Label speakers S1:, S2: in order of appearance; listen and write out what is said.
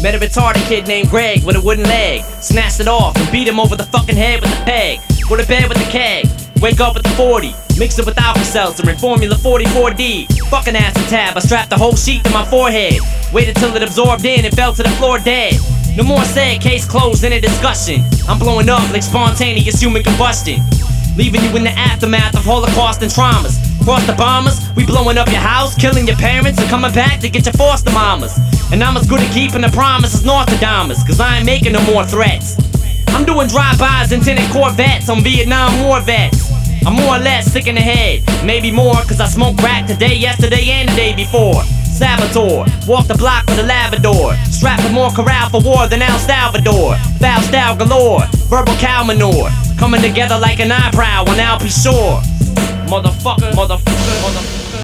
S1: Met a retarded kid named Greg with a wooden leg. Snatched it off and beat him over the fucking head with the peg. Go to bed with the keg. Wake up with the 40. Mix it with Alka-Seltzer and Formula 44D. Fucking acetab, I strapped the whole sheet to my forehead. Waited till it absorbed in and fell to the floor dead. No more said, case closed, in a discussion. I'm blowing up like spontaneous human combustion. Leaving you in the aftermath of Holocaust and traumas. Cross the bombers, we blowing up your house, killing your parents, and coming back to get your foster mamas. And I'm as good at keeping the promise as Nostradamus, cause I ain't making no more threats. I'm doing drive-bys and tinted Corvettes on Vietnam War vets. I'm more or less sick in the head, maybe more, cause I smoked crack today, yesterday, and the day before. Saboteur, walk the block with a Labrador. Strapped with more corral for war than El Salvador. Foul style galore, verbal cow manure. Coming together like an eyebrow on Alpe Shore. Motherfucker, motherfucker.